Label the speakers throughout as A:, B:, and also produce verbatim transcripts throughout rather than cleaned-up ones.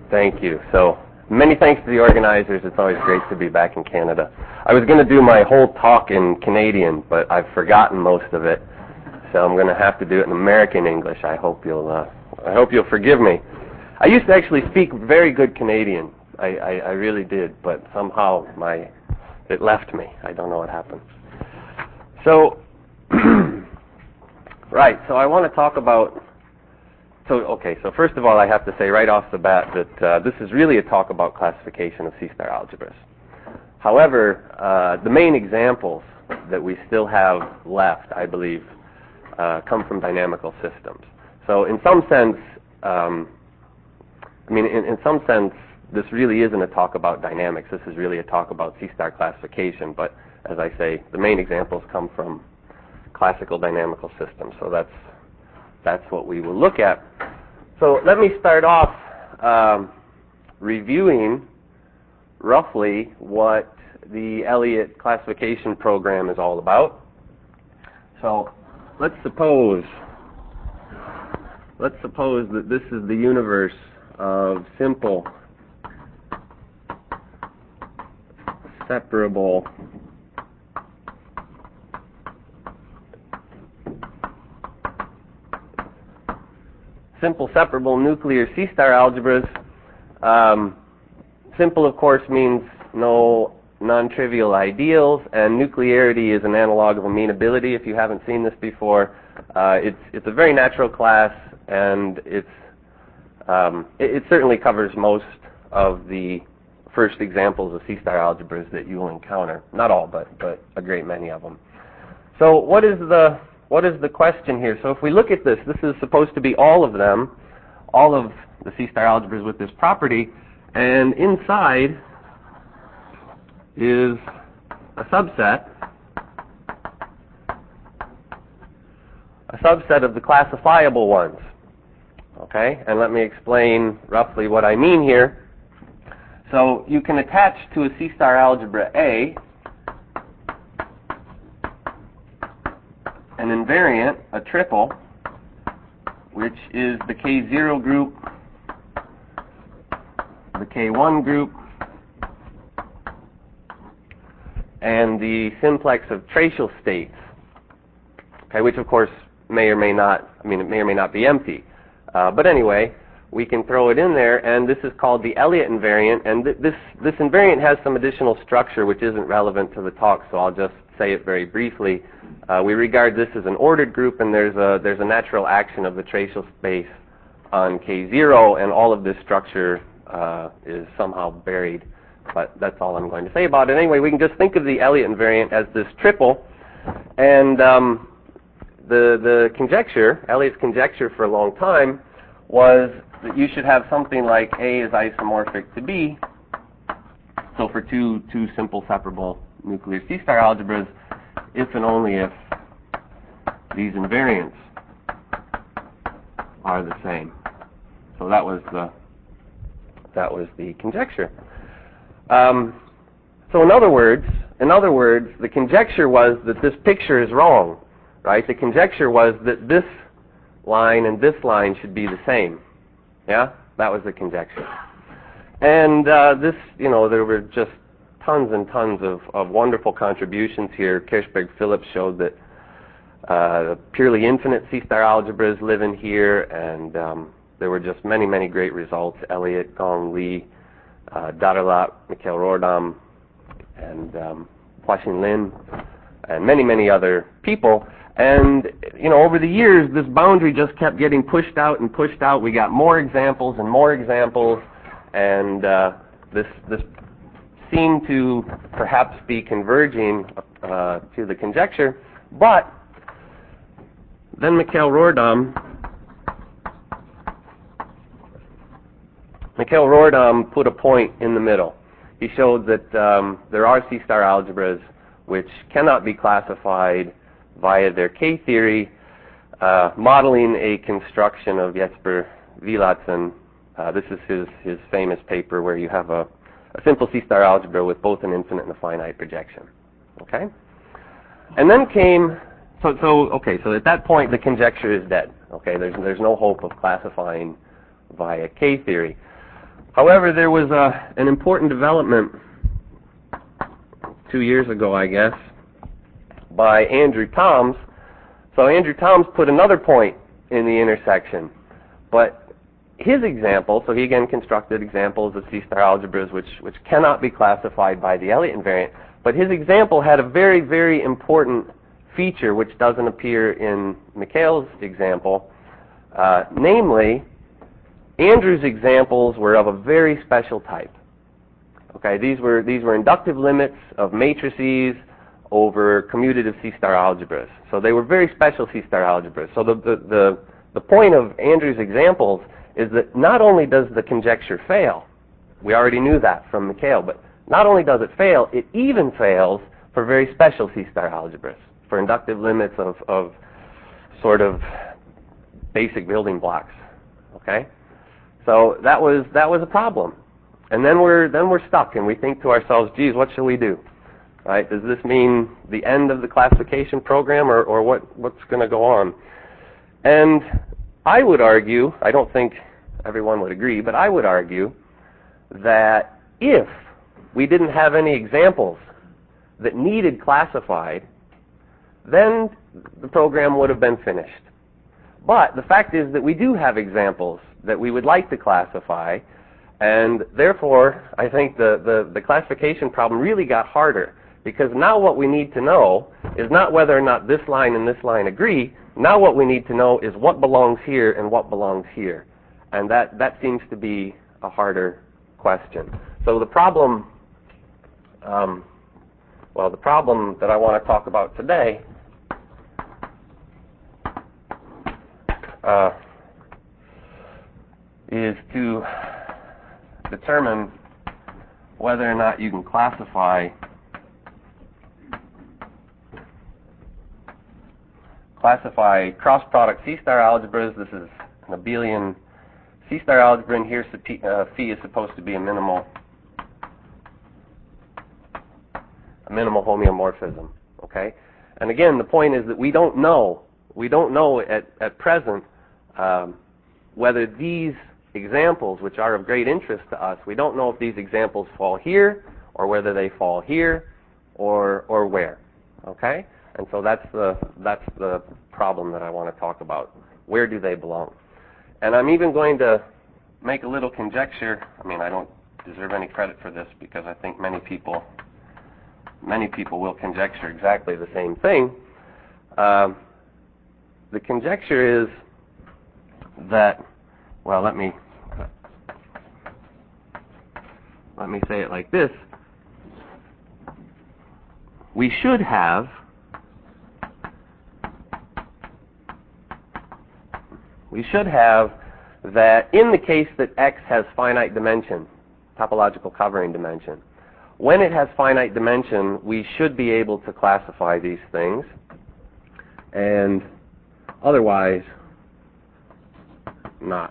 A: Thank you. So, many thanks to the organizers. It's always great to be back in Canada. I was going to do my whole talk in Canadian, but I've forgotten most of it. So I'm going to have to do it in American English. I hope you'll, uh, I hope you'll forgive me. I used to actually speak very good Canadian. I, I, I really did, but somehow my, it left me. I don't know what happened. So, right, so I want to talk about, so, okay, so first of all, I have to say right off the bat that uh, this is really a talk about classification of C-star algebras. However, uh, the main examples that we still have left, I believe, uh, come from dynamical systems. So in some sense, um, I mean, in, in some sense, this really isn't a talk about dynamics. This is really a talk about C-star classification. But as I say, the main examples come from classical dynamical systems. So that's that's what we will look at. So let me start off um, reviewing roughly what the Elliott classification program is all about. So let's suppose let's suppose that this is the universe of simple separable simple separable nuclear C-star algebras. Um, simple, of course, means no non-trivial ideals, and nuclearity is an analog of amenability. If you haven't seen this before, uh, it's it's a very natural class, and it's um, it, it certainly covers most of the first examples of C-star algebras that you will encounter. Not all, but but a great many of them. So what is the what is the question here? So if we look at this, this is supposed to be all of them, all of the C-star algebras with this property, and inside is a subset, a subset of the classifiable ones. Okay, and let me explain roughly what I mean here. So you can attach to a C-star algebra A an invariant, a triple, which is the K zero group, the K one group, and the simplex of tracial states, okay, which of course may or may not, I mean, it may or may not be empty. Uh, but anyway, we can throw it in there, and this is called the Elliott invariant, and th this, this invariant has some additional structure which isn't relevant to the talk, so I'll just say it very briefly. Uh, we regard this as an ordered group, and there's a, there's a natural action of the tracial space on K zero, and all of this structure uh, is somehow buried. But that's all I'm going to say about it. Anyway, we can just think of the Elliott invariant as this triple, and um, the the conjecture, Elliott's conjecture for a long time, was that you should have something like A is isomorphic to B. So for two two simple separable nuclear C-star algebras, if and only if these invariants are the same. So that was the that was the conjecture. Um, so in other words, in other words, the conjecture was that this picture is wrong, right? The conjecture was that this line and this line should be the same. Yeah, that was the conjecture. And uh, this, you know, there were just tons and tons of, of wonderful contributions here. Kirchberg-Phillips showed that uh, purely infinite C-star algebras live in here, and um, there were just many, many great results. Elliott, Gong, Lee, uh, Daralat, Mikhail Rordam, and um, Huaxin Lin, and many, many other people. And, you know, over the years, this boundary just kept getting pushed out and pushed out. We got more examples and more examples, and uh, this this seemed to perhaps be converging uh, to the conjecture. But then Mikhail Rordam, Mikhail Rordam put a point in the middle. He showed that um, there are C-star algebras which cannot be classified via their K-theory, uh, modeling a construction of Jesper Vilatsen. Uh, this is his, his famous paper where you have a, a simple C-star algebra with both an infinite and a finite projection. Okay? And then came, so, so okay, so at that point the conjecture is dead. Okay, there's, there's no hope of classifying via K-theory. However, there was a, an important development two years ago, I guess, by Andrew Toms. So Andrew Toms put another point in the intersection, but his example, so he again constructed examples of C-star algebras which, which cannot be classified by the Elliott invariant, but his example had a very, very important feature which doesn't appear in Mikhail's example. Uh, namely, Andrew's examples were of a very special type. Okay, these were these were inductive limits of matrices over commutative C-star algebras. So they were very special C-star algebras. So the, the, the, the point of Andrew's examples is that not only does the conjecture fail, we already knew that from Mikhail, but not only does it fail, it even fails for very special C-star algebras, for inductive limits of, of sort of basic building blocks. Okay? So that was that was a problem. And then we're then we're stuck and we think to ourselves, geez, what shall we do? Right? Does this mean the end of the classification program, or, or what, what's going to go on? And I would argue, I don't think everyone would agree, but I would argue that if we didn't have any examples that needed classified, then the program would have been finished. But the fact is that we do have examples that we would like to classify, and therefore I think the, the, the classification problem really got harder. Because now what we need to know is not whether or not this line and this line agree. Now what we need to know is what belongs here and what belongs here. And that, that seems to be a harder question. So the problem, um, well, the problem that I want to talk about today uh, is to determine whether or not you can classify classify cross-product C-star algebras. This is an abelian C-star algebra, and here uh, phi is supposed to be a minimal a minimal homeomorphism. Okay, and again, the point is that we don't know we don't know at at present um, whether these examples, which are of great interest to us, we don't know if these examples fall here or whether they fall here or or where. Okay. And so that's the that's the problem that I want to talk about. Where do they belong? And I'm even going to make a little conjecture. I mean, I don't deserve any credit for this because I think many people many people will conjecture exactly the same thing. Um, the conjecture is that, well, let me let me say it like this. We should have We should have that in the case that X has finite dimension, topological covering dimension, when it has finite dimension, we should be able to classify these things, and otherwise not.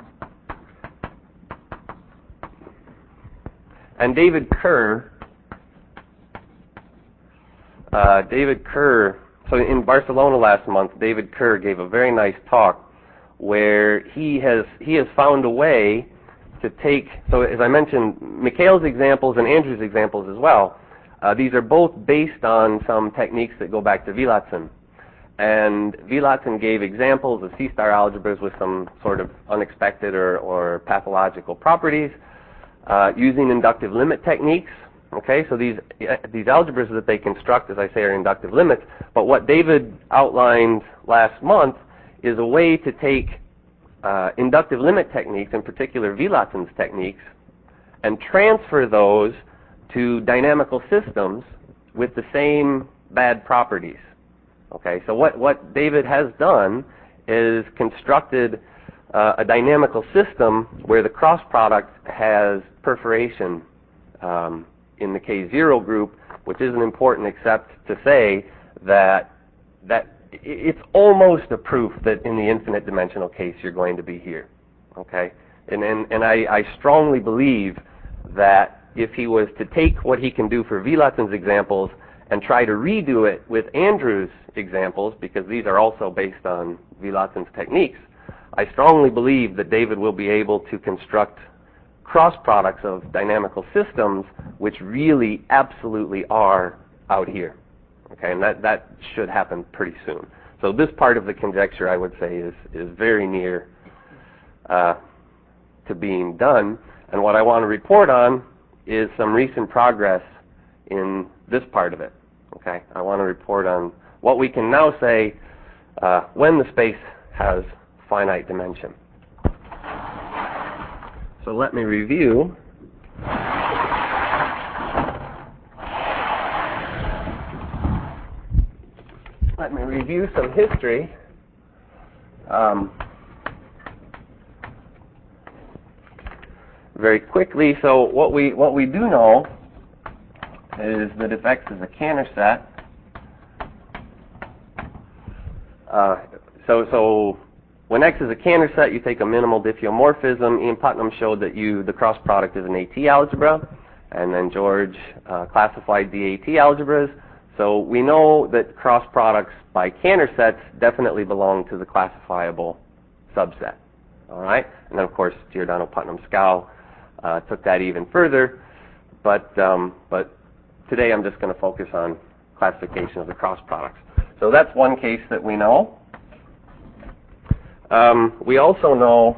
A: And David Kerr, uh, David Kerr, so in Barcelona last month, David Kerr gave a very nice talk where he has he has found a way to take, so as I mentioned, Mikhail's examples and Andrew's examples as well, uh, these are both based on some techniques that go back to Villotson. And Villotson gave examples of C-star algebras with some sort of unexpected or, or pathological properties uh, using inductive limit techniques. Okay, so these these algebras that they construct, as I say, are inductive limits. But what David outlined last month is a way to take uh, inductive limit techniques, in particular Villotson's techniques, and transfer those to dynamical systems with the same bad properties. Okay, so what, what David has done is constructed uh, a dynamical system where the cross product has perforation um, in the K zero group, which isn't important except to say that that it's almost a proof that in the infinite dimensional case you're going to be here. Okay, and and, and I, I strongly believe that if he was to take what he can do for Villotson's examples and try to redo it with Andrew's examples, because these are also based on Villotson's techniques, I strongly believe that David will be able to construct cross products of dynamical systems, which really absolutely are out here. Okay, and that, that should happen pretty soon. So this part of the conjecture, I would say, is, is very near uh, to being done. And what I want to report on is some recent progress in this part of it. Okay, I want to report on what we can now say uh, when the space has finite dimension. So let me review. Let me review some history. Um, very quickly. So what we what we do know is that if X is a Cantor set, uh, so so when X is a Cantor set, you take a minimal diffeomorphism. Ian Putnam showed that you the cross product is an A T algebra, and then George uh, classified the A T algebras. So we know that cross products by Cantor sets definitely belong to the classifiable subset. All right, and then of course Giordano, Putnam, Scow uh, took that even further. But um, but today I'm just going to focus on classification of the cross products. So that's one case that we know. Um, we also know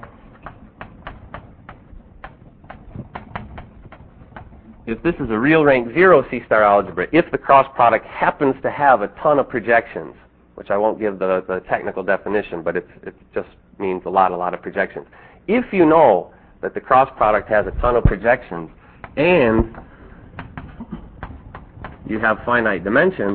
A: if this is a real rank zero C-star algebra, if the cross product happens to have a ton of projections, which I won't give the, the technical definition, but it's, it just means a lot, a lot of projections. If you know that the cross product has a ton of projections and you have finite dimension,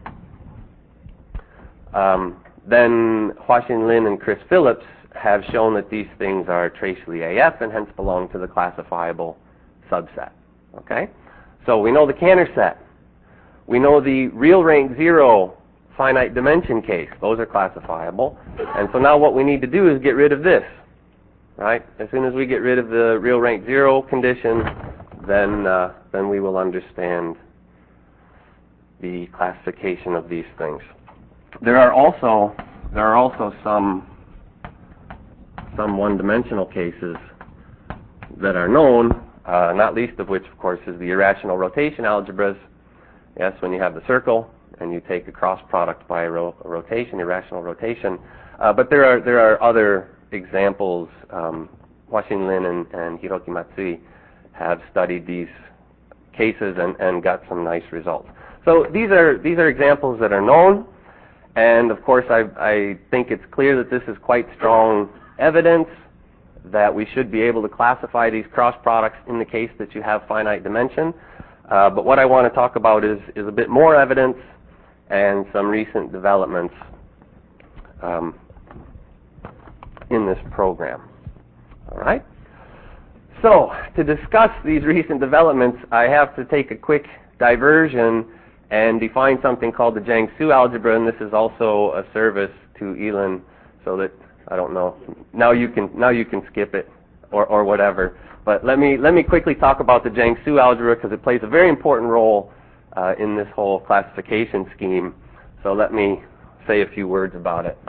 A: um, then Hua-Hsin Lin and Chris Phillips have shown that these things are tracially A F and hence belong to the classifiable subset. Okay? So we know the Cantor set. We know the real rank zero finite dimension case. Those are classifiable. And so now what we need to do is get rid of this. Right? As soon as we get rid of the real rank zero condition, then uh, then we will understand the classification of these things. There are also there are also some some one-dimensional cases that are known, uh, not least of which, of course, is the irrational rotation algebras. Yes, when you have the circle and you take a cross product by a, ro a rotation, irrational rotation. Uh, but there are there are other examples. Um, Hua-Hsin Lin and, and Hiroki Matsui have studied these cases and, and got some nice results. So these are these are examples that are known. And of course, I, I think it's clear that this is quite strong evidence that we should be able to classify these cross products in the case that you have finite dimension. Uh, but what I want to talk about is, is a bit more evidence and some recent developments um, in this program. All right? So, to discuss these recent developments, I have to take a quick diversion and define something called the Jiangsu algebra, and this is also a service to Elin, so that I don't know. Now you can now you can skip it, or or whatever. But let me let me quickly talk about the Jiangsu algebra because it plays a very important role uh, in this whole classification scheme. So let me say a few words about it.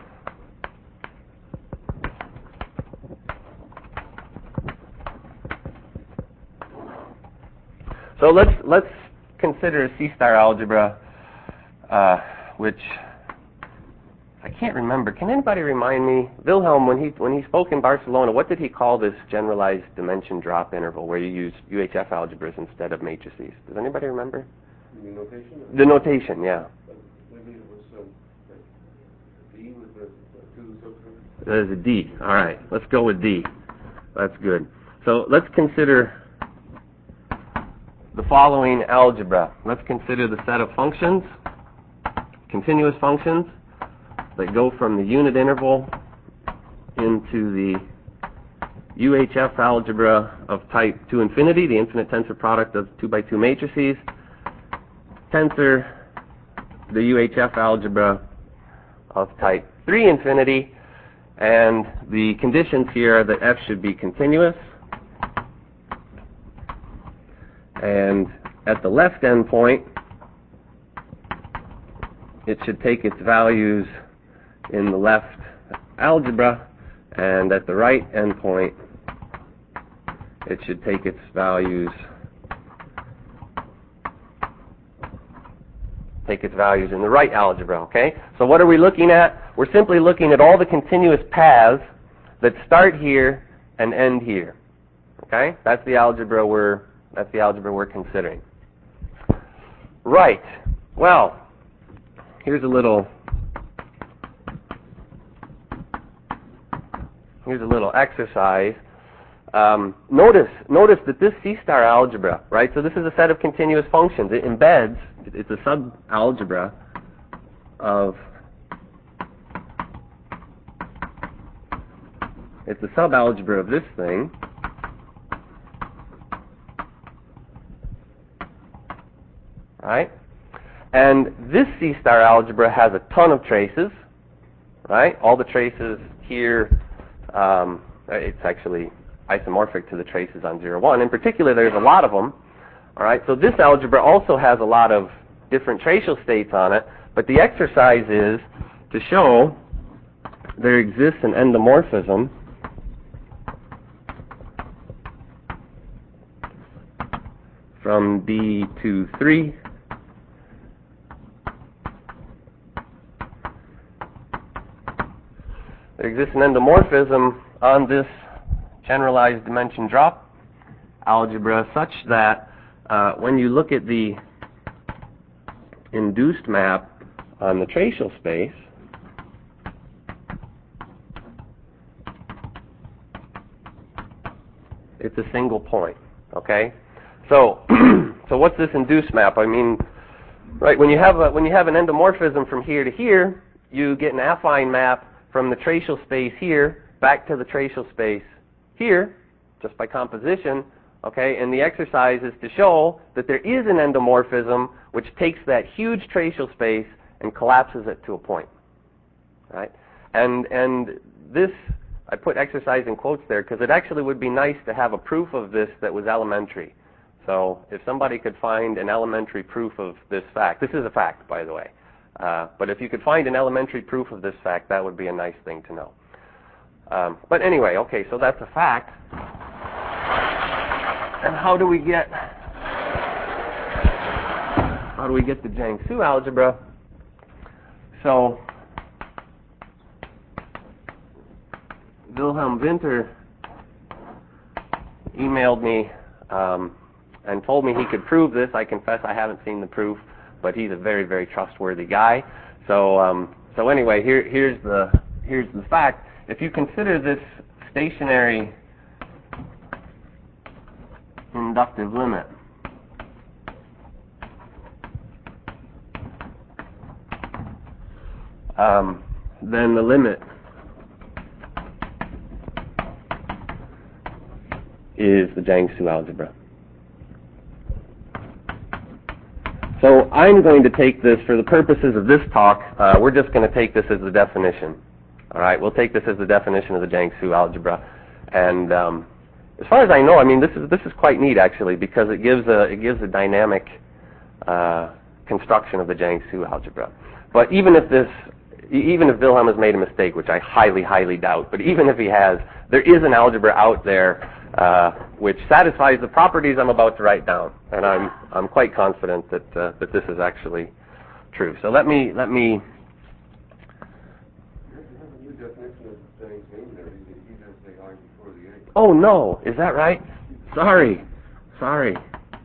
A: So let's let's consider a C-star algebra, uh, which I can't remember. Can anybody remind me? Wilhelm, when he when he spoke in Barcelona, what did he call this generalized dimension drop interval where you use U H F algebras instead of matrices? Does anybody remember?
B: The notation?
A: The notation, yeah.
B: Maybe it was um, D with the two subscripts.
A: That is a D. All right, let's go with D. That's good. So let's consider the following algebra. Let's consider the set of functions, continuous functions, that go from the unit interval into the U H F algebra of type two infinity, the infinite tensor product of two by two matrices. Tensor the U H F algebra of type three infinity, and the conditions here are that F should be continuous, and at the left endpoint it should take its values in the left algebra, and at the right endpoint it should take its values take its values in the right algebra, okay? So what are we looking at? We're simply looking at all the continuous paths that start here and end here. Okay? That's the algebra we're that's the algebra we're considering. Right. Well, here's a little here's a little exercise. Um, notice notice that this C-star algebra, right? So this is a set of continuous functions. It embeds. It's a sub-algebra of it's a sub-algebra of this thing. Right? And this C-star algebra has a ton of traces, right? All the traces here, um, it's actually isomorphic to the traces on zero, one. In particular, there's a lot of them. All right, so this algebra also has a lot of different tracial states on it, but the exercise is to show there exists an endomorphism from B to three there exists an endomorphism on this generalized dimension drop algebra such that uh, when you look at the induced map on the tracial space, it's a single point, okay? So, so what's this induced map? I mean, right, when you have a, when you have an endomorphism from here to here, you get an affine map from the tracial space here back to the tracial space here, just by composition, okay? And the exercise is to show that there is an endomorphism which takes that huge tracial space and collapses it to a point, right? And and this, I put exercise in quotes there because it actually would be nice to have a proof of this that was elementary. So if somebody could find an elementary proof of this fact, this is a fact, by the way, uh, but if you could find an elementary proof of this fact, that would be a nice thing to know. Um, but anyway, okay, so that's a fact. And how do we get how do we get the Jiangsu algebra? So Wilhelm Winter emailed me um, and told me he could prove this. I confess I haven't seen the proof, but he's a very, very trustworthy guy. So um, so anyway, here here's the here's the fact. If you consider this stationary inductive limit, um, then the limit is the Jiangsu algebra. So I'm going to take this, for the purposes of this talk, uh, we're just going to take this as the definition. All right, we'll take this as the definition of the Jiangsu algebra. And um, as far as I know, I mean, this is this is quite neat actually, because it gives a it gives a dynamic uh, construction of the Jiangsu algebra. But even if this, even if Wilhelm has made a mistake, which I highly, highly doubt, but even if he has, there is an algebra out there uh, which satisfies the properties I'm about to write down, and I'm I'm quite confident that uh, that this is actually true. So let me let me. Oh no, is that right? Sorry, sorry.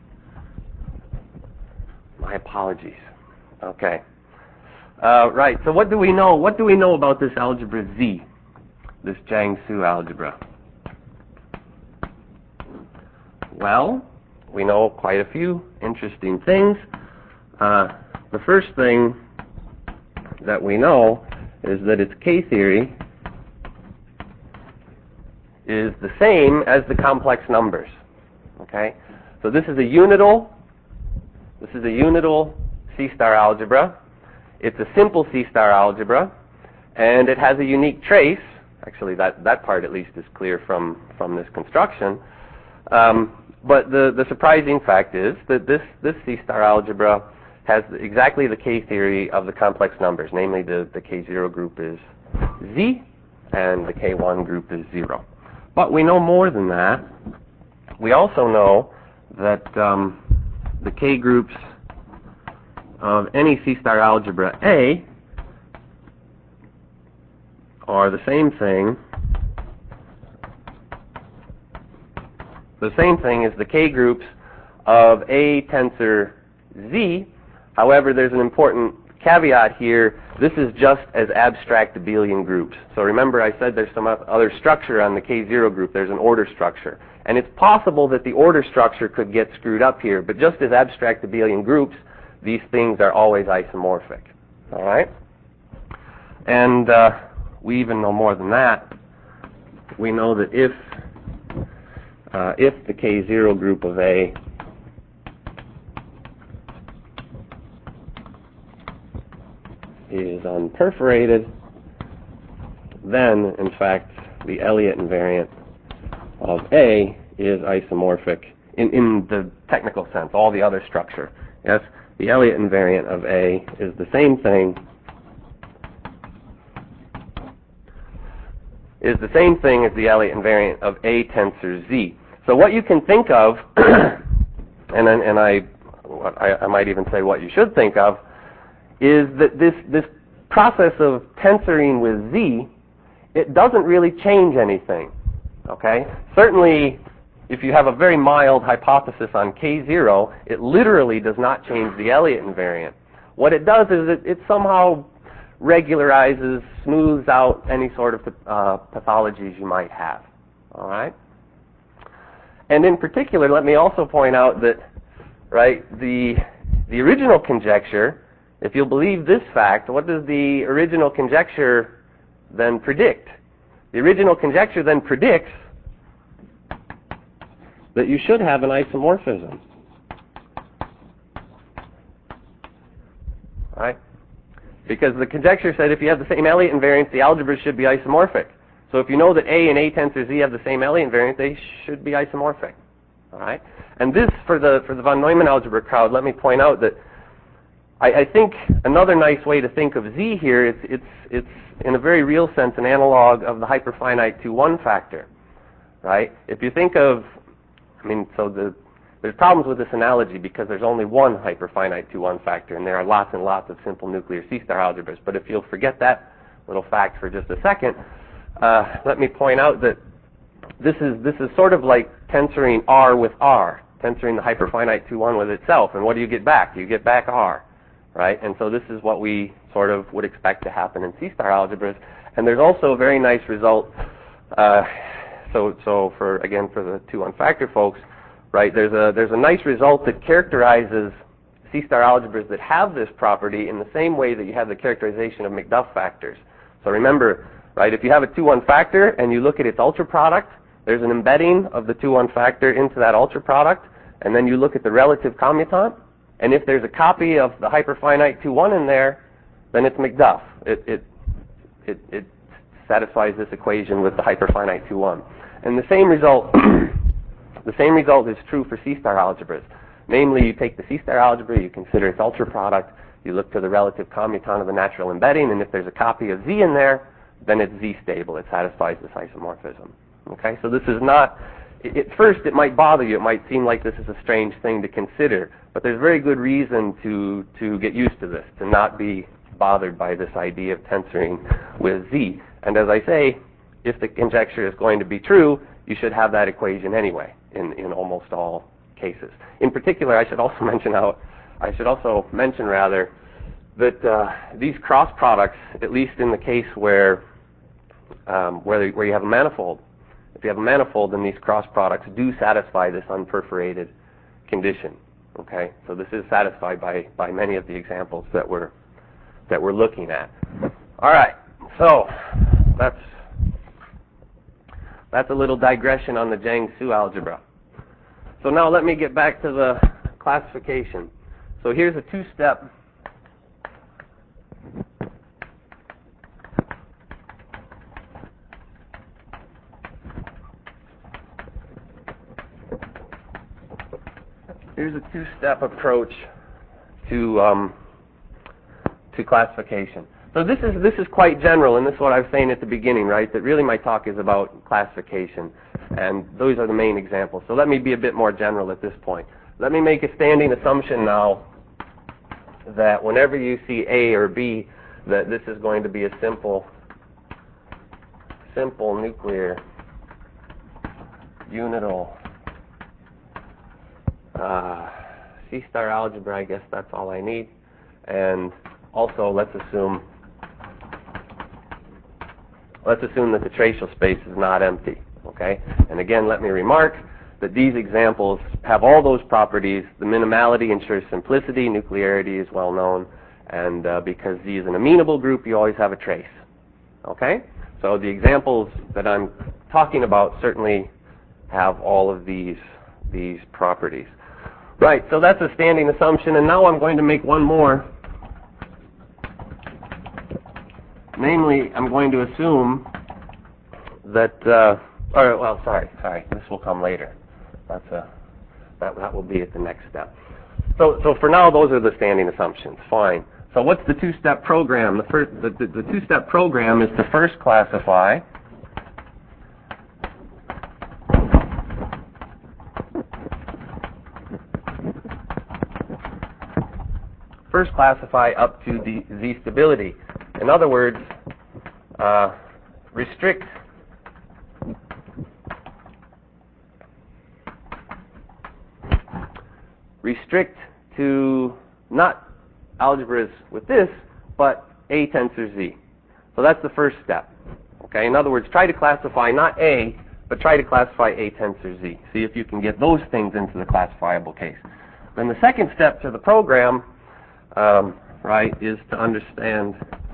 A: My apologies. Okay. Uh, right. So what do we know? What do we know about this algebra Z, this Jiangsu algebra? Well, we know quite a few interesting things. Uh, the first thing that we know is that its K-theory is the same as the complex numbers. Okay? So this is a unital, this is a unital C-star algebra. It's a simple C-star algebra, and it has a unique trace. Actually, that, that part at least is clear from, from this construction. Um, but the, the surprising fact is that this, this C-star algebra has exactly the K-theory of the complex numbers. Namely, the, the K zero group is Z, and the K one group is zero. But we know more than that. we also know that um, the K groups of any C-star algebra A are the same thing, the same thing as the K groups of A tensor Z. However, there's an important caveat here. This is just as abstract abelian groups. So remember I said there's some other structure on the K zero group. There's an order structure. And it's possible that the order structure could get screwed up here, but just as abstract abelian groups, these things are always isomorphic. All right? And uh, we even know more than that. We know that if uh, if the K zero group of A is unperforated, then, in fact, the Elliott invariant of A is isomorphic in, in the technical sense, all the other structure. Yes, the Elliott invariant of A is the same thing, is the same thing as the Elliott invariant of A tensor Z. So what you can think of, and, and I, what I, I might even say what you should think of, is that this, this process of tensoring with Z, it doesn't really change anything, okay? Certainly, if you have a very mild hypothesis on K zero, it literally does not change the Elliott invariant. What it does is it, it somehow regularizes, smooths out any sort of uh, pathologies you might have, all right? And in particular, let me also point out that, right, the, the original conjecture, if you'll believe this fact, what does the original conjecture then predict? The original conjecture then predicts that you should have an isomorphism. Right? Because the conjecture said if you have the same Elliott invariance, the algebras should be isomorphic. So if you know that A and A tensor Z have the same Elliott invariance, they should be isomorphic. All right? And this, for the, for the von Neumann algebra crowd, let me point out that I, I think another nice way to think of Z here, it's, it's, it's in a very real sense an analog of the hyperfinite two one factor, right? If you think of, I mean, so the, there's problems with this analogy because there's only one hyperfinite two one factor, and there are lots and lots of simple nuclear C-star algebras. But if you'll forget that little fact for just a second, uh, let me point out that this is, this is sort of like tensoring R with R, tensoring the hyperfinite two one with itself. And what do you get back? You get back R. Right? And so this is what we sort of would expect to happen in C-star algebras. And there's also a very nice result. Uh, so, so for again for the two one factor folks, right? There's a there's a nice result that characterizes C-star algebras that have this property in the same way that you have the characterization of McDuff factors. So remember, right? If you have a two one factor and you look at its ultra product, there's an embedding of the two one factor into that ultra product, and then you look at the relative commutant. And if there's a copy of the hyperfinite two one in there, then it's McDuff. It, it, it, it satisfies this equation with the hyperfinite two one. And the same result, the same result is true for C-star algebras. Namely, you take the C-star algebra, you consider its ultra product, you look to the relative commutant of the natural embedding, and if there's a copy of Z in there, then it's Z stable. It satisfies this isomorphism. Okay, so this is not. At first, it might bother you. It might seem like this is a strange thing to consider, but there's very good reason to, to get used to this, to not be bothered by this idea of tensoring with Z. And as I say, if the conjecture is going to be true, you should have that equation anyway in, in almost all cases. In particular, I should also mention how, I should also mention rather, that uh, these cross products, at least in the case where, um, where, where you have a manifold, if you have a manifold, then these cross products do satisfy this unperforated condition. Okay, so this is satisfied by, by many of the examples that we're that we're looking at. All right, so that's that's a little digression on the Jiang-Su algebra. So now let me get back to the classification. So here's a two-step Here's a two-step approach to um, to classification. So this is this is quite general, and this is what I was saying at the beginning, right? That really my talk is about classification. And those are the main examples. So let me be a bit more general at this point. Let me make a standing assumption now that whenever you see A or B, that this is going to be a simple, simple nuclear unital uh, C-star algebra. I guess that's all I need. And also, let's assume let's assume that the tracial space is not empty. Okay. And again, let me remark that these examples have all those properties. The minimality ensures simplicity. Nuclearity is well known. And uh, because Z is an amenable group, you always have a trace. Okay? So the examples that I'm talking about certainly have all of these, these properties. Right, so that's a standing assumption. And now I'm going to make one more. Namely, I'm going to assume that... Uh, or, well, sorry, sorry. This will come later. That's a, that, that will be at the next step. So, so for now, those are the standing assumptions. Fine. So what's the two-step program? The, first, the, the, the two-step program is to first classify first classify up to the Z stability. In other words, uh, restrict restrict to not algebras with this, but A tensor Z. So that's the first step. Okay. In other words, try to classify not A, but try to classify A tensor Z. See if you can get those things into the classifiable case. Then the second step to the program, um, right, is to understand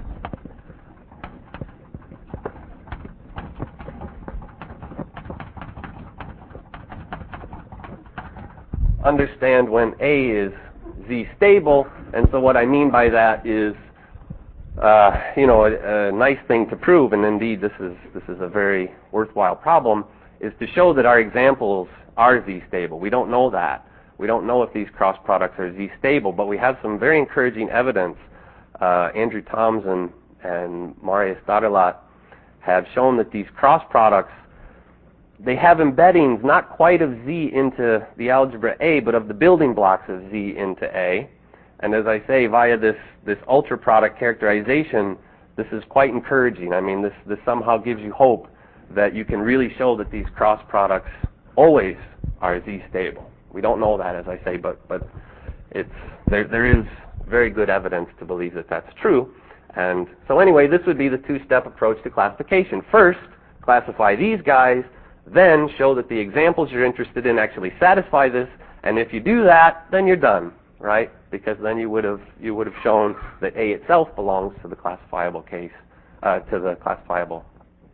A: understand when A is Z stable. And so what I mean by that is, uh, you know, a, a nice thing to prove, and indeed this is this is a very worthwhile problem, is to show that our examples are Z stable. We don't know that. We don't know if these cross products are Z stable, but we have some very encouraging evidence. Uh, Andrew Toms and, and Marius Dadelat have shown that these cross products, they have embeddings not quite of Z into the algebra A, but of the building blocks of Z into A. And as I say, via this, this ultra product characterization, this is quite encouraging. I mean, this, this somehow gives you hope that you can really show that these cross products always are Z stable. We don't know that, as I say, but, but it's, there, there is very good evidence to believe that that's true. And so anyway, this would be the two-step approach to classification. First, classify these guys, then show that the examples you're interested in actually satisfy this, and if you do that, then you're done, right? Because then you would have you would have shown that A itself belongs to the classifiable case, uh, to the classifiable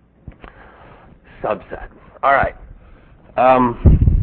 A: subset. All right. Um,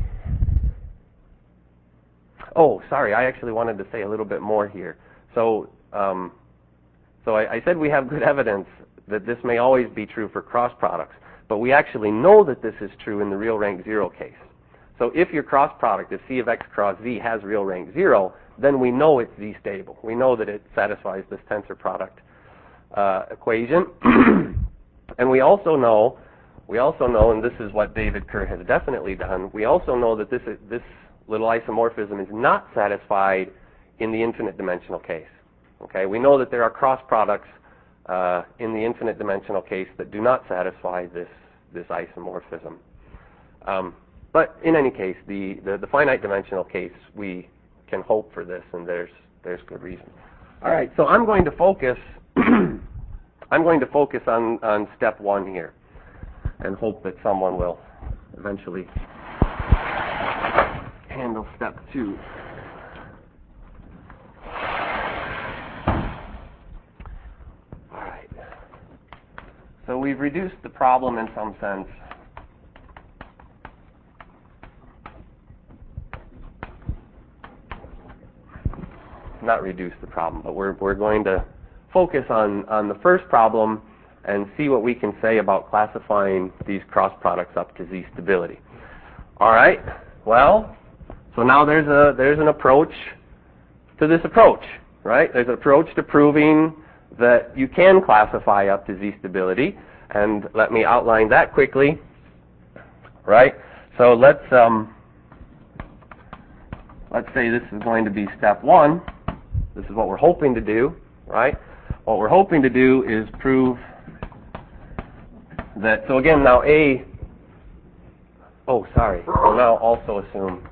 A: oh, sorry. I actually wanted to say a little bit more here. So, um, so I, I said we have good evidence that this may always be true for cross products. But we actually know that this is true in the real rank zero case. So if your cross product, if C of X cross Z has real rank zero, then we know it's Z stable. We know that it satisfies this tensor product uh, equation. And we also know, we also know, and this is what David Kerr has definitely done, we also know that this, this little isomorphism is not satisfied in the infinite dimensional case. Okay, we know that there are cross products Uh, in the infinite dimensional case that do not satisfy this this isomorphism. Um, but in any case, the, the, the finite dimensional case, we can hope for this, and there's there's good reason. All right, so I'm going to focus I'm going to focus on, on step one here, and hope that someone will eventually handle step two. So we've reduced the problem in some sense. Not reduce the problem, but we're, we're going to focus on, on the first problem and see what we can say about classifying these cross products up to Z stability. All right, well, so now there's, a, there's an approach to this approach, right? There's an approach to proving that you can classify up to Z stability, and let me outline that quickly. right? So let's um, let's say this is going to be step one. This is what we're hoping to do, right? What we're hoping to do is prove that, so again, now A, oh, sorry, we'll now also assume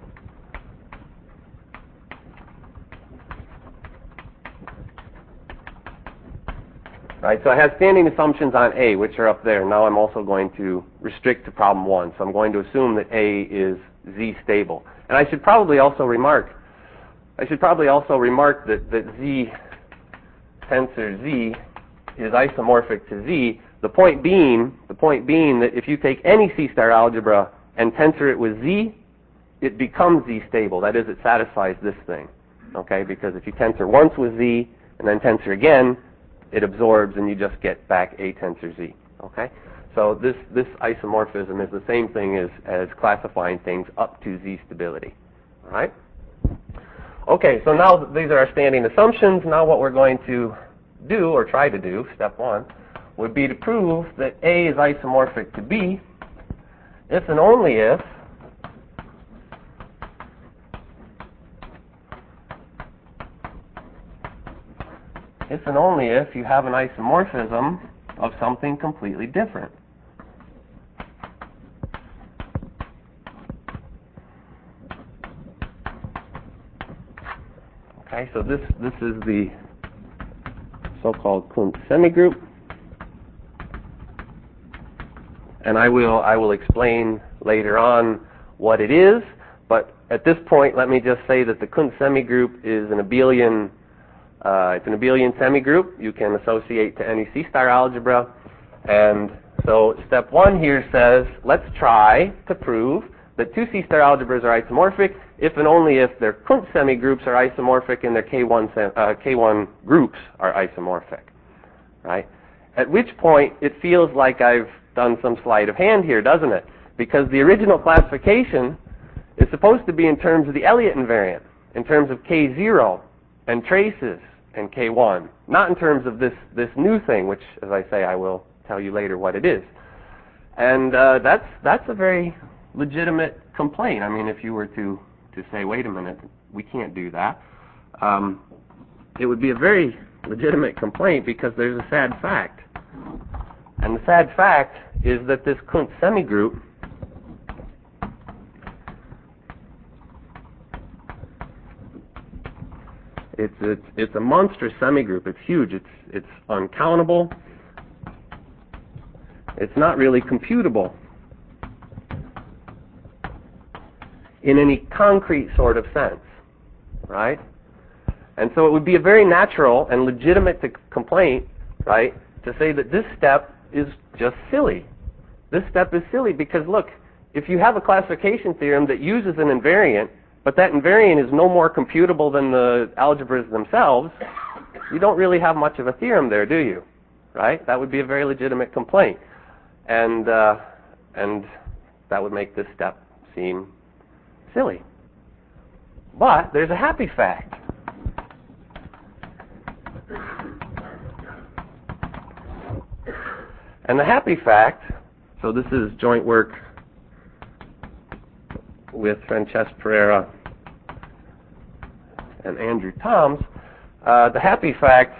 A: right, so I have standing assumptions on A, which are up there. Now I'm also going to restrict to problem one. So I'm going to assume that A is Z stable. And I should probably also remark, I should probably also remark that, that Z, tensor Z, is isomorphic to Z. The point being, the point being that if you take any C-star algebra and tensor it with Z, it becomes Z stable. That is, it satisfies this thing. Okay, because if you tensor once with Z and then tensor again, it absorbs and you just get back A tensor Z. Okay? So this, this isomorphism is the same thing as, as classifying things up to Z stability. All right? Okay, so now these are our standing assumptions. Now what we're going to do, or try to do, step one, would be to prove that A is isomorphic to B if and only if if and only if you have an isomorphism of something completely different. Okay, so this, this is the so-called Kunc semigroup. And I will, I will explain later on what it is, but at this point, let me just say that the Kunc semigroup is an abelian Uh, it's an abelian semigroup. You can associate to any C-star algebra. And so step one here says, let's try to prove that two C-star algebras are isomorphic if and only if their Kunc semigroups are isomorphic and their K one, uh, K one groups are isomorphic. Right? At which point, it feels like I've done some sleight of hand here, doesn't it? Because the original classification is supposed to be in terms of the Elliott invariant, in terms of K zero and traces and K one, not in terms of this, this new thing, which, as I say, I will tell you later what it is. And uh, that's, that's a very legitimate complaint. I mean, if you were to, to say, wait a minute, we can't do that, um, it would be a very legitimate complaint because there's a sad fact. And the sad fact is that this Kunc semigroup It's, it's, it's a monstrous semigroup. It's huge. It's, it's uncountable. It's not really computable in any concrete sort of sense, right? And so it would be a very natural and legitimate to complaint, right, to say that this step is just silly. This step is silly because, look, if you have a classification theorem that uses an invariant, but that invariant is no more computable than the algebras themselves, you don't really have much of a theorem there, do you? Right? That would be a very legitimate complaint. And, uh, and that would make this step seem silly. But there's a happy fact. And the happy fact, so this is joint work with Francesc Pereira and Andrew Toms. Uh, the happy fact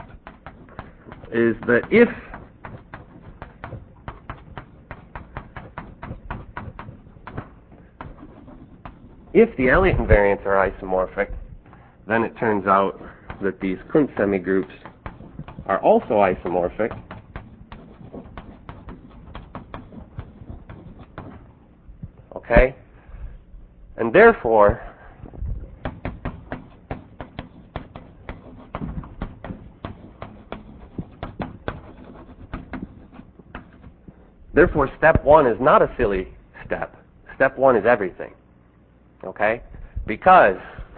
A: is that if if the Elliott invariants are isomorphic, then it turns out that these Kunc semigroups are also isomorphic. Okay? And therefore, therefore step one is not a silly step. Step one is everything. Okay? Because,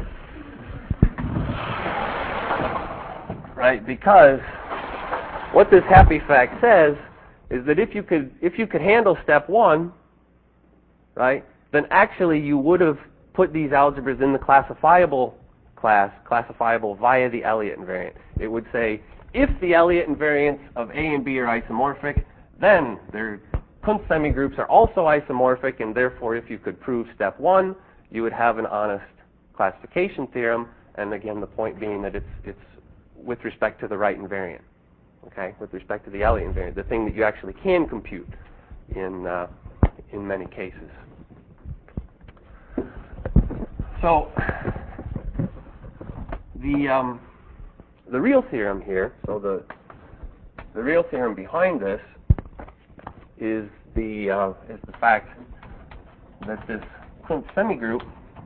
A: right, because what this happy fact says is that if you could, if you could handle step one, right, then actually you would have put these algebras in the classifiable class, classifiable via the Elliott invariant. It would say, if the Elliott invariants of A and B are isomorphic, then they're Kunz semigroups are also isomorphic, and therefore if you could prove step one, you would have an honest classification theorem, and again the point being that it's, it's with respect to the right invariant, okay, with respect to the Elliott invariant, the thing that you actually can compute in, uh, in many cases. So the, um, the real theorem here, so the, the real theorem behind this is the, uh, is the fact that this Kunz semigroup,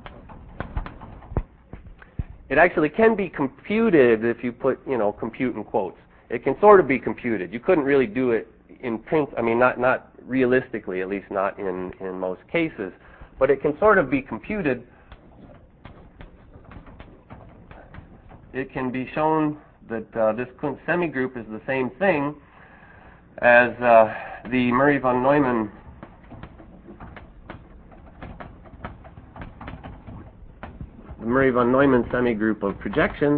A: it actually can be computed if you put, you know, compute in quotes. It can sort of be computed. You couldn't really do it in print, I mean, not, not realistically, at least not in, in most cases, but it can sort of be computed. It can be shown that uh, this Kunz semigroup is the same thing as uh, the Murray von Neumann the Murray von Neumann semigroup of projections.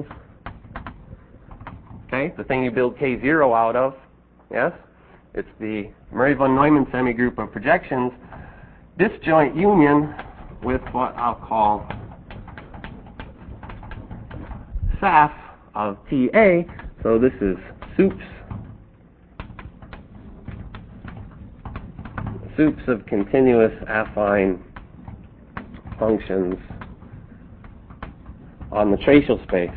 A: Okay, the thing you build K zero out of, yes? It's the Murray von Neumann semigroup of projections, disjoint union with what I'll call S A F of T A. So this is soups. Soups of continuous affine functions on the tracial space.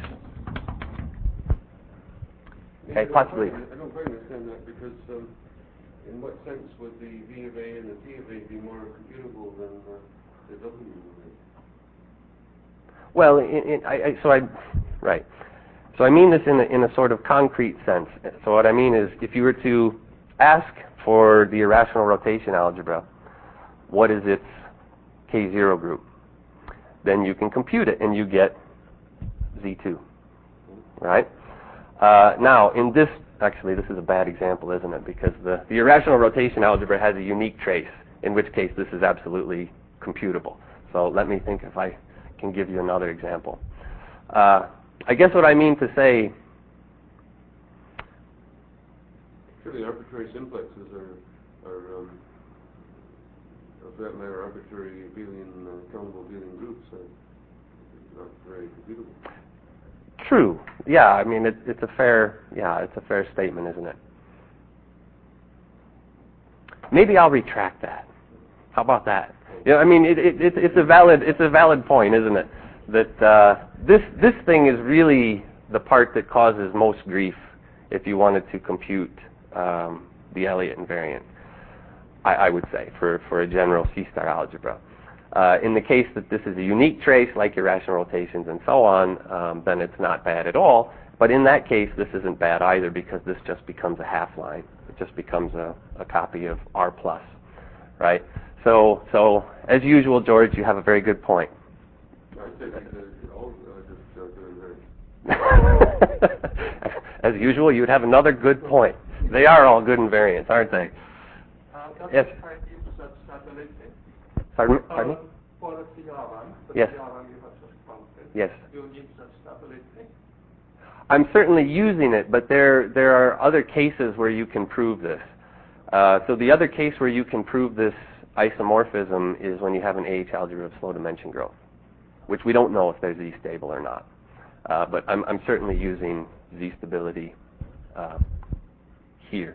A: Okay, possibly.
B: I don't quite understand that because um, in what sense would the V of A and the T of A be more computable than uh, the W of A?
A: Well, in, in, I, I, so I, right. So I mean this in a, in a sort of concrete sense. So what I mean is, if you were to ask for the irrational rotation algebra, what is its K zero group? Then you can compute it, and you get Z two, right? Uh, now, in this, actually, this is a bad example, isn't it? Because the, the irrational rotation algebra has a unique trace, in which case this is absolutely computable. So let me think if I can give you another example. Uh, I guess what I mean to say...
B: Surely arbitrary simplexes are, are um, of that matter, arbitrary abelian, uh, countable abelian groups are not very computable.
A: True. Yeah, I mean, it, it's a fair, yeah, it's a fair statement, isn't it? Maybe I'll retract that. How about that? Yeah, I mean, it, it, it, it's a valid, it's a valid point, isn't it? That uh, this this thing is really the part that causes most grief if you wanted to compute um, the Elliott invariant. I, I would say for for a general C-star algebra. Uh, in the case that this is a unique trace, like irrational rotations and so on, um, then it's not bad at all. But in that case, this isn't bad either, because this just becomes a half line. It just becomes a, a copy of R plus, right? So, so as usual, George, you have a very good point.
B: I think uh, all uh, just uh, doing very.
A: As usual, you'd have another good point. They are all good invariants, aren't they?
C: Uh,
A: Yes. Pardon, pardon?
C: For the theorem, the
A: Yes.
C: theorem you have just quoted,
A: Yes.
C: you need the stability.
A: I'm certainly using it, but there there are other cases where you can prove this. Uh, so the other case where you can prove this isomorphism is when you have an A H algebra of slow dimension growth, which we don't know if they're Z stable or not. Uh, but I'm, I'm certainly using Z stability uh, here.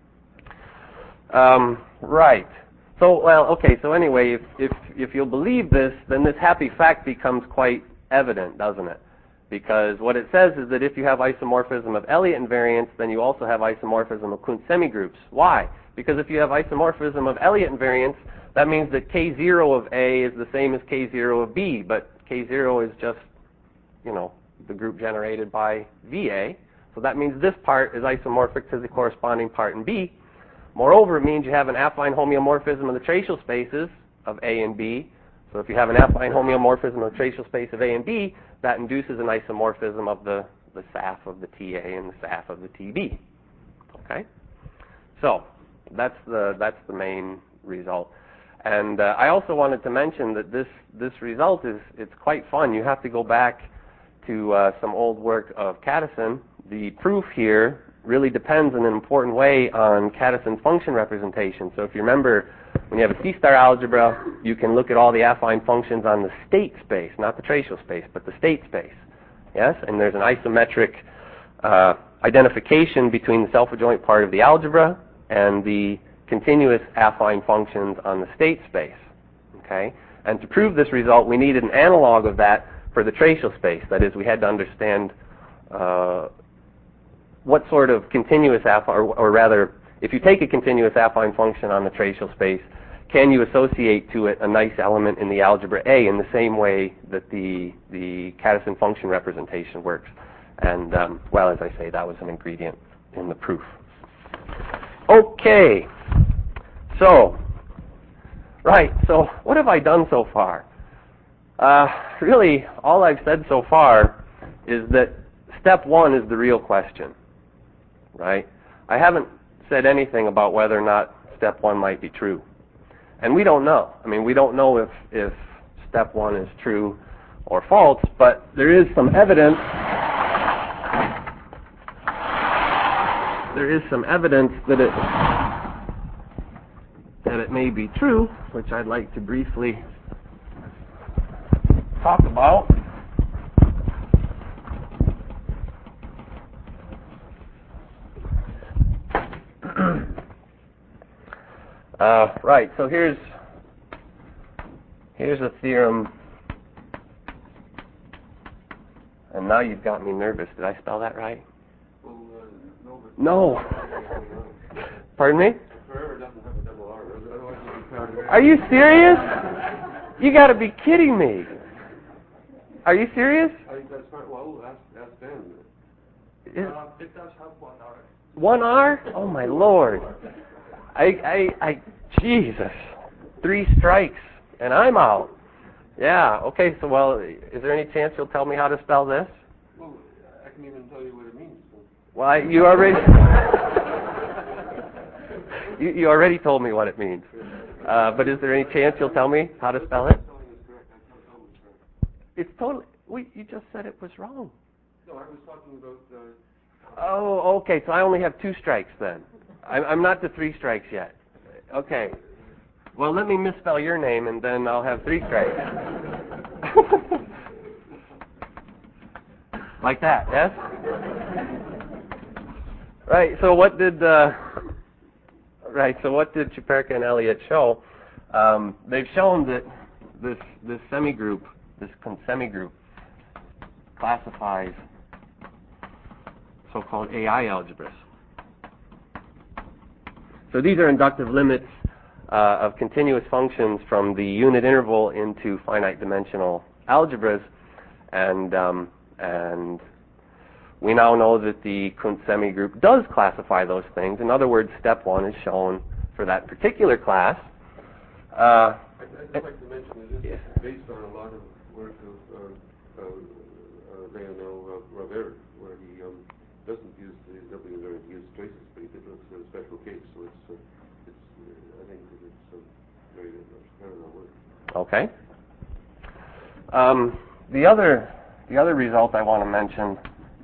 A: Um, right. So, well, okay, so anyway, if, if, if you'll believe this, then this happy fact becomes quite evident, doesn't it? Because what it says is that if you have isomorphism of Elliott invariants, then you also have isomorphism of Kunz semigroups. Why? Because if you have isomorphism of Elliott invariants, that means that K zero of A is the same as K zero of B, but K zero is just, you know, the group generated by V A. So that means this part is isomorphic to the corresponding part in B. Moreover, it means you have an affine homeomorphism of the tracial spaces of A and B. So if you have an affine homeomorphism of the tracial space of A and B, that induces an isomorphism of the, the S A F of the T A and the S A F of the T B. Okay? So that's the, that's the main result. And uh, I also wanted to mention that this, this result is it's quite fun. You have to go back to uh, some old work of Cadison. The proof here really depends in an important way on Cadison's function representation. So if you remember, when you have a C-star algebra, you can look at all the affine functions on the state space, not the tracial space, but the state space. Yes? And there's an isometric uh, identification between the self-adjoint part of the algebra and the continuous affine functions on the state space. Okay? And to prove this result, we needed an analog of that for the tracial space. That is, we had to understand uh, what sort of continuous affine, or, or rather, if you take a continuous affine function on the tracial space, can you associate to it a nice element in the algebra A in the same way that the, the Cadison function representation works? And, um, well, as I say, that was an ingredient in the proof. Okay. So, right, so what have I done so far? Uh, really, all I've said so far is that step one is the real question, right? I haven't said anything about whether or not step one might be true. And we don't know. I mean, we don't know if, if step one is true or false, but there is some evidence. There is some evidence that it that it may be true, which I'd like to briefly talk about. Uh, right, so here's here's a theorem, and now you've got me nervous. Did I spell that right?
B: Well, uh, no. But
A: No. Pardon me?
B: Forever doesn't have a double R. Otherwise you'd be counted.
A: Are you serious? You got to be kidding me. Are you serious?
B: I think that's fine. Well, ask, ask Ben.
A: Is,
C: Uh, it does have one R.
A: one R? Oh my Lord. I, I, I, Jesus. Three strikes, and I'm out. Yeah, okay, so, well, is there any chance you'll tell me how to spell this?
B: Well, I can even tell you what it means. So.
A: Well, I, you already... you, you already told me what it means. Uh, but is there any chance you'll tell me how to spell it? It's totally... Wait, you just said it was wrong.
B: No, I was talking about... Uh,
A: Oh, okay, so I only have two strikes then. I'm, I'm not to three strikes yet. Okay. Well, let me misspell your name, and then I'll have three strikes. Like that, yes? Right, so what did... Uh, right, so what did Cheperka and Elliott show? Um, they've shown that this, this semigroup, this semigroup, classifies so-called A I algebras. So these are inductive limits uh, of continuous functions from the unit interval into finite dimensional algebras, and um, and we now know that the Kuntz semigroup does classify those things. In other words, step one is shown for that particular class. Uh,
B: I'd, I'd like to mention that this is based on a lot of work of uh, uh, uh, Leonel Ravert, where he um, doesn't use the W or he uses traces, but he looks at a special case. So it's, uh, it's uh, I think that it's uh, very much parallel work.
A: Okay. Um, the other the other result I want to mention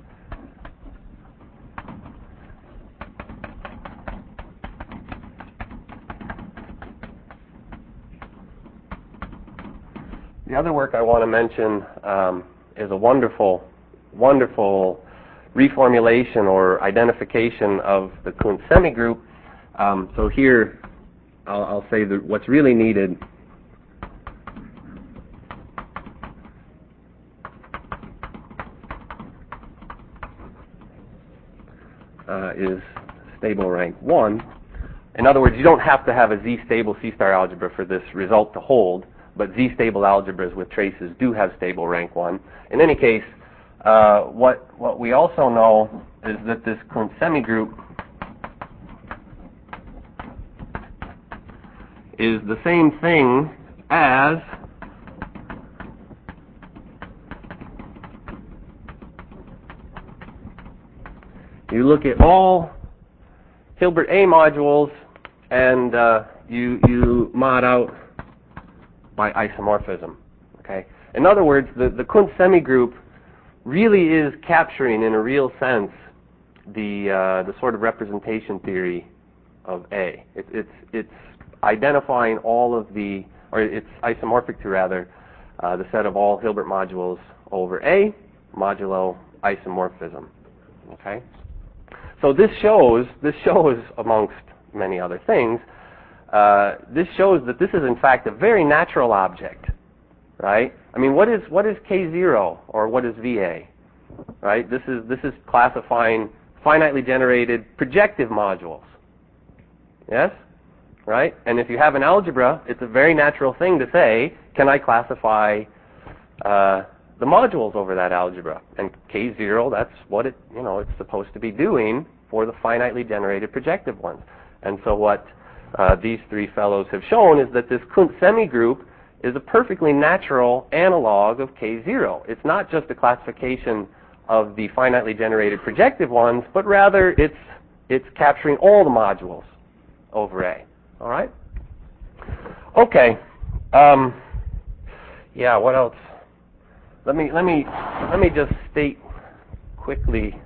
A: the other work I want to mention um, is a wonderful, wonderful reformulation or identification of the Kuntz semigroup. Um, so here, I'll, I'll say that what's really needed uh, is stable rank one. In other words, you don't have to have a Z-stable C-star algebra for this result to hold, but Z-stable algebras with traces do have stable rank one. In any case, uh, what what we also know is that this Kuntz semigroup is the same thing as you look at all Hilbert A modules and uh, you you mod out by isomorphism. Okay. In other words, the, the Kuntz semigroup really is capturing, in a real sense, the uh, the sort of representation theory of A. It, it's it's identifying all of the, or it's isomorphic to rather, uh, the set of all Hilbert modules over A, modulo isomorphism. Okay. So this shows this shows amongst many other things. Uh, this shows that this is in fact a very natural object, right? I mean, what is what is K zero or what is V A, right? This is this is classifying finitely generated projective modules. Yes, right? And if you have an algebra, it's a very natural thing to say, can I classify uh, the modules over that algebra? And K zero, that's what it you know it's supposed to be doing for the finitely generated projective ones. And so what uh, these three fellows have shown is that this Kuntz semigroup is a perfectly natural analog of K zero. It's not just a classification of the finitely generated projective ones, but rather it's it's capturing all the modules over A. All right? Okay. Um, yeah, what else? Let me let me let me just state quickly.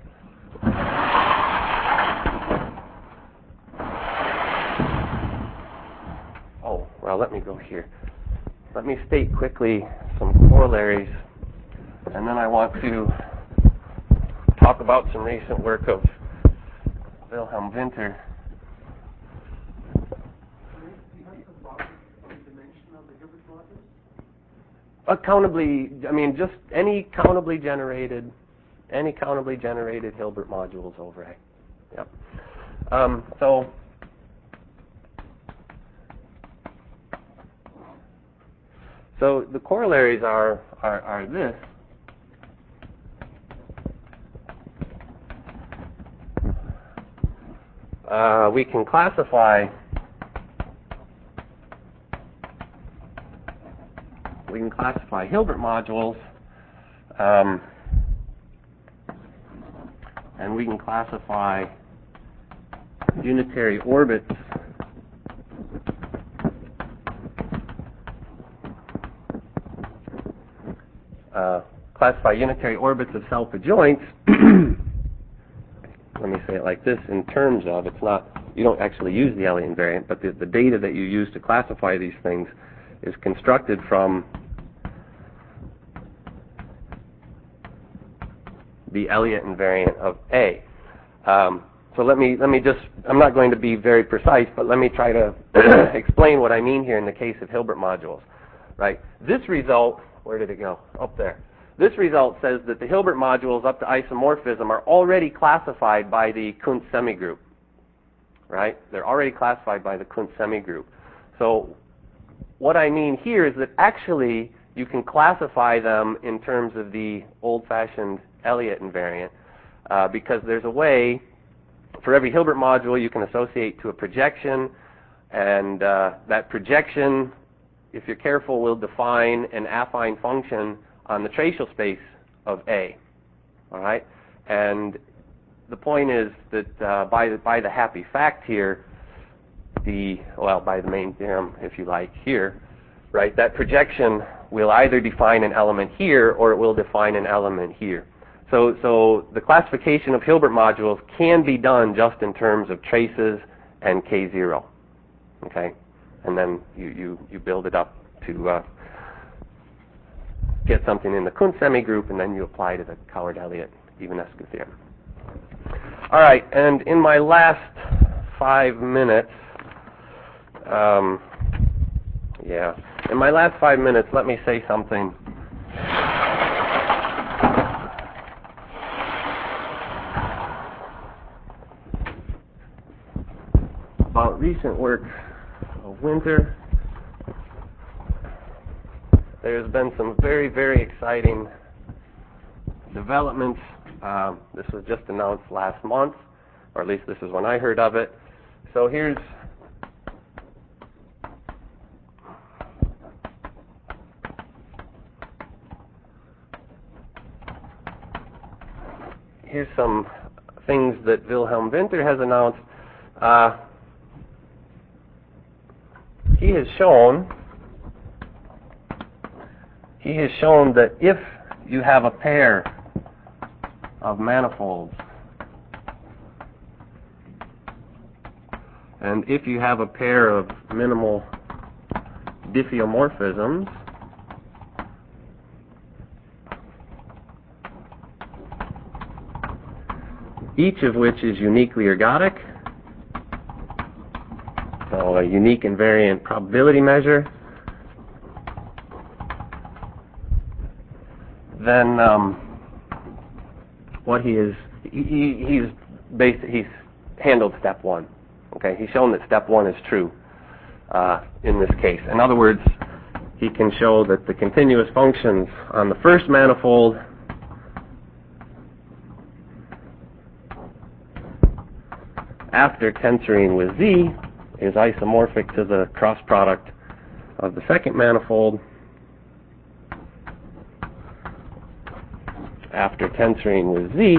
A: Oh, well, let me go here. Let me state quickly some corollaries, and then I want to talk about some recent work of Wilhelm Winter. Accountably, I mean, just any countably generated, any countably generated Hilbert modules over A. Yep. Um, so. So the corollaries are, are, are this. Uh, we can classify we can classify Hilbert modules, um, and we can classify unitary orbits Uh, classify unitary orbits of self-adjoints. Let me say it like this, in terms of, it's not, you don't actually use the Elliott invariant, but the, the data that you use to classify these things is constructed from the Elliott invariant of A. Um, so let me, let me just, I'm not going to be very precise, but let me try to explain what I mean here in the case of Hilbert modules. Right? This result, where did it go? Up there. This result says that the Hilbert modules up to isomorphism are already classified by the Kuntz semigroup. Right? They're already classified by the Kuntz semigroup. So what I mean here is that actually you can classify them in terms of the old-fashioned Elliott invariant uh, because there's a way, for every Hilbert module you can associate to a projection, and uh, that projection, if you're careful, will define an affine function on the tracial space of A. All right? And the point is that uh, by, the, by the happy fact here, the, well, by the main theorem, if you like, here, right, that projection will either define an element here or it will define an element here. So, so the classification of Hilbert modules can be done just in terms of traces and K zero. Okay? And then you, you, you build it up to uh, get something in the Kuntz semigroup, and then you apply to the Coward-Elliott Ivanescu theorem. All right, and in my last five minutes, um, yeah, in my last five minutes, let me say something about recent work of Winter. There's been some very, very exciting developments. Um, this was just announced last month, or at least this is when I heard of it. So here's here's some things that Wilhelm Winter has announced. Uh, he has shown he has shown that if you have a pair of manifolds And if you have a pair of minimal diffeomorphisms, each of which is uniquely ergodic, so a unique invariant probability measure, then um, what he is, he, he's based, he's handled step one. Okay, he's shown that step one is true uh, in this case. In other words, he can show that the continuous functions on the first manifold after tensoring with Z is isomorphic to the cross product of the second manifold after tensoring with Z,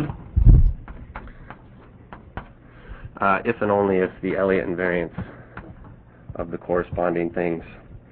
A: uh, if and only if the Elliott invariance of the corresponding things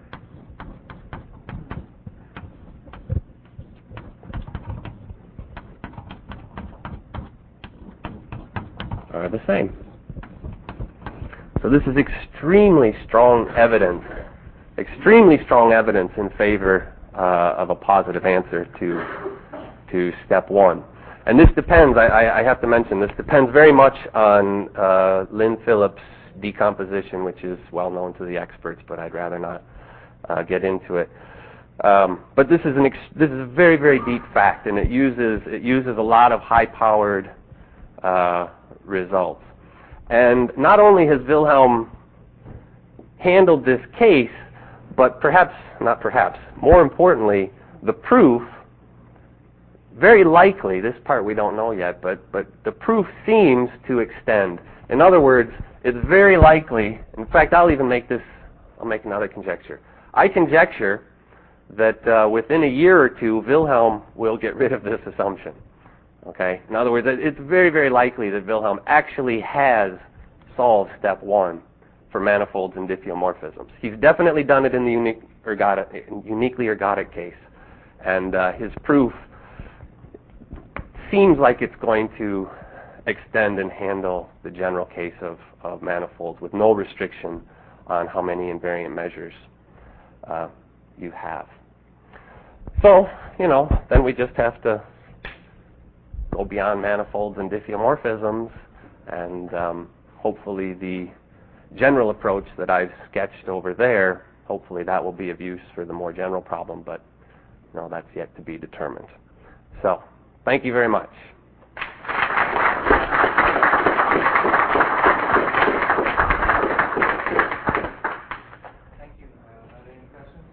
A: are the same. So this is extremely strong evidence, extremely strong evidence in favor uh, of a positive answer to to step one. And this depends, I, I, I have to mention, this depends very much on uh, Lynn Phillips' decomposition, which is well known to the experts, but I'd rather not uh, get into it. Um, but this is an ex this is a very, very deep fact, and it uses it uses a lot of high-powered uh, results. And not only has Wilhelm handled this case, but perhaps, not perhaps, more importantly, the proof, very likely, this part we don't know yet, but, but the proof seems to extend. In other words, it's very likely, in fact, I'll even make this, I'll make another conjecture. I conjecture that uh, within a year or two, Wilhelm will get rid of this assumption. Okay? In other words, it's very, very likely that Wilhelm actually has solved step one for manifolds and diffeomorphisms. He's definitely done it in the unique ergodic, uniquely ergodic case. And uh, his proof seems like it's going to extend and handle the general case of, of manifolds with no restriction on how many invariant measures uh, you have. So, you know, then we just have to go beyond manifolds and diffeomorphisms, and um, hopefully the general approach that I've sketched over there, hopefully that will be of use for the more general problem, but you know, that's yet to be determined. So, thank you very much.
C: Thank you. Uh, are there any questions?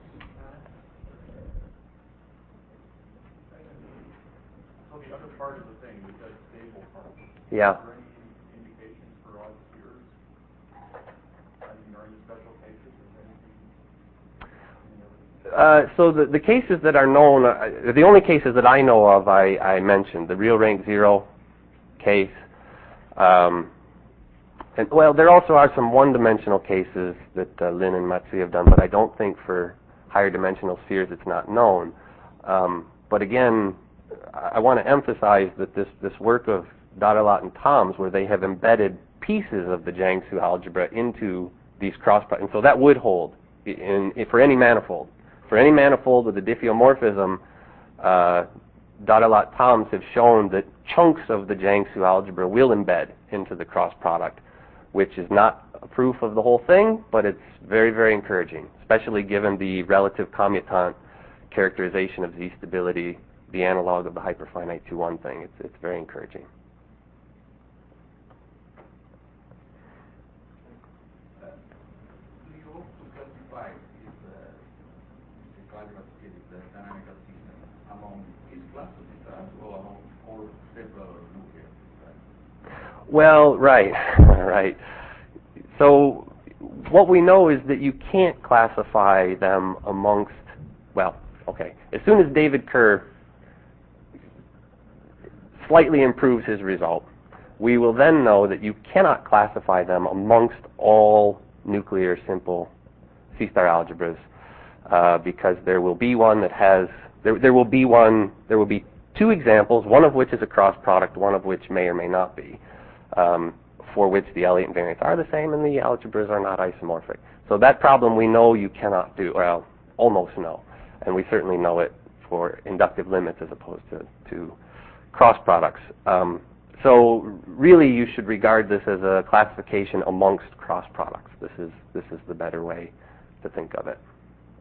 D: So the other part of the thing, the dead stable part,
A: Yeah.
D: are there any indications for odd spheres? I mean, are any special cases or anything?
A: Uh, so the, the cases that are known, uh, the only cases that I know of, I, I mentioned. The real rank zero case. Um, and, well, there also are some one-dimensional cases that uh, Lin and Matsui have done, but I don't think for higher dimensional spheres it's not known. Um, but again, I, I want to emphasize that this, this work of Dadalat and Toms, where they have embedded pieces of the Jiangsu algebra into these cross, and so that would hold in, in, for any manifold. For any manifold with a diffeomorphism, uh, Dadalat Toms have shown that chunks of the Jiangsu algebra will embed into the cross product, which is not a proof of the whole thing, but it's very, very encouraging, especially given the relative commutant characterization of Z stability, the analog of the hyperfinite two one thing. It's, it's very encouraging.
D: Do you hope to classify this, uh, this algebra theory, the dynamical system, among these classes of stars or among all several nuclear stars?
A: Well, right, right. So what we know is that you can't classify them amongst, well, okay, as soon as David Kerr slightly improves his result, we will then know that you cannot classify them amongst all nuclear simple C-star algebras uh, because there will be one that has, there, there will be one, there will be two examples, one of which is a cross product, one of which may or may not be. Um, for which the Elliott invariants are the same and the algebras are not isomorphic. So that problem we know you cannot do, well, almost know. And we certainly know it for inductive limits as opposed to, to cross products. Um, so really you should regard this as a classification amongst cross products. This is, this is the better way to think of it.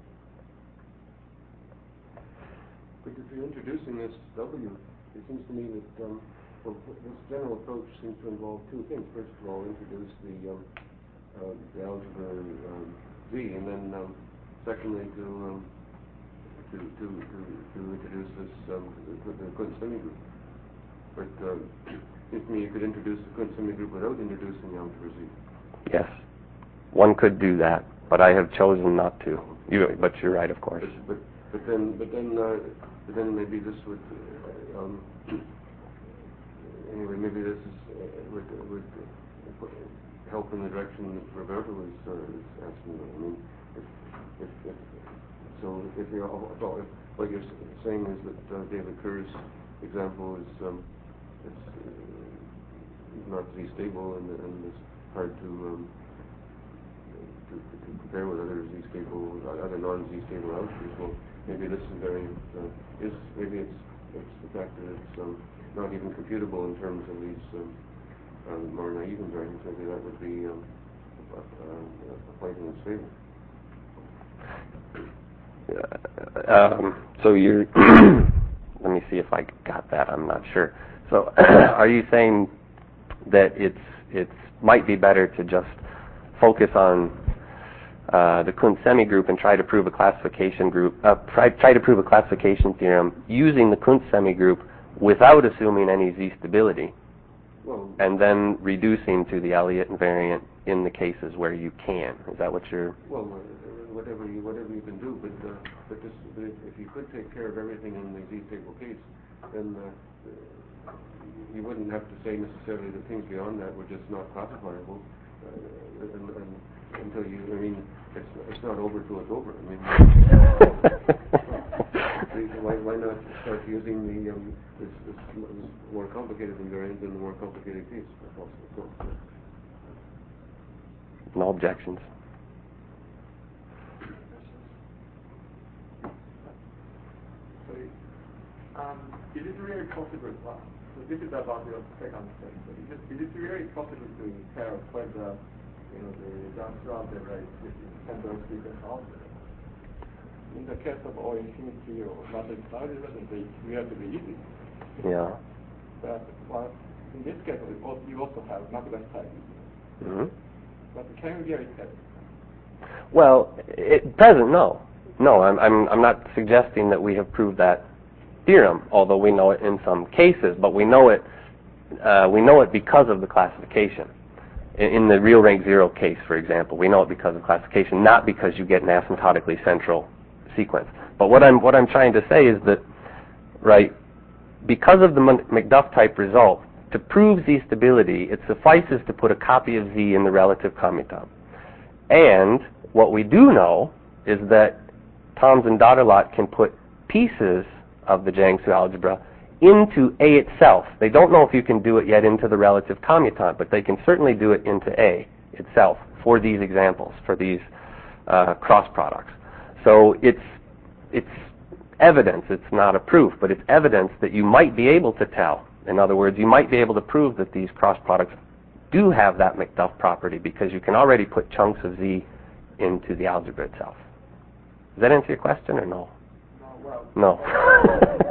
B: But if you're introducing this W, it seems to me that um, well, this general approach seems to involve two things. First of all, introduce the, um, uh, the algebra um, Z, and then um, secondly to, um, to, to, to, to introduce this um, the, the Kunz semigroup. But uh, it seems to me you could introduce the Kunz semigroup without introducing the algebra Z.
A: Yes, one could do that, but I have chosen not to. You, but you're right, of course.
B: But, but, but then, but then, uh, but then maybe this would. Uh, um, Anyway, maybe this is, uh, would, would uh, help in the direction that Roberto was, uh, is asking. I mean, if, if, if, so if you're, if what you're saying is that uh, David Kerr's example is um, it's, uh, not Z stable and, and it's hard to, um, to to compare with other Z stable, other non-Z stable algebras. Well, maybe this is very uh, is maybe it's it's the fact that it's um, not even computable in terms of these um, um, more naive invariants. Maybe that would be um, a, a, a point in its favor.
A: Uh, um, so you're, let me see if I got that. I'm not sure. So are you saying that it's it's might be better to just focus on uh, the Kunz semigroup and try to prove a classification group, uh, try, try to prove a classification theorem using the Kunz semigroup without assuming any Z stability,
B: well,
A: and then reducing to the Elliott invariant in the cases where you can? Is that what you're?
B: Well, uh, whatever you whatever you can do, but uh, but, this, but if, if you could take care of everything in the Z stable case, then uh, you wouldn't have to say necessarily that things beyond that were just not classifiable. Uh, and, and, until you, I mean, it's it's not over till it's over. I mean, why why not start using the um, this, this, this more complicated invariant in the more complicated case?
A: No objections.
C: So, um, is it really possible? Well, so this is about your second step. So is it, is it really possible to tell whether you know the Johnson algebra is central sequence algebra? In the case of O infinity or matrix algebra, it's relatively easy.
A: Yeah.
C: But well, in this case, you also have Macbeth type.
A: Mm-hmm.
C: But can you really test?
A: Well, at present, no. No, I'm, I'm, I'm not suggesting that we have proved that theorem, although we know it in some cases, but we know it, uh, we know it because of the classification. In, in the real rank zero case, for example, we know it because of classification, not because you get an asymptotically central sequence. But what I'm, what I'm trying to say is that, right, because of the McDuff type result, to prove Z stability, it suffices to put a copy of Z in the relative commutab. And what we do know is that Toms and Dotterlot can put pieces of the Jiangsu algebra into A itself. They don't know if you can do it yet into the relative commutant, but they can certainly do it into A itself for these examples, for these uh, cross products. So it's it's evidence, it's not a proof, but it's evidence that you might be able to tell. In other words, you might be able to prove that these cross products do have that McDuff property because you can already put chunks of Z into the algebra itself. Does that answer your question or no?
C: No, well.
A: No.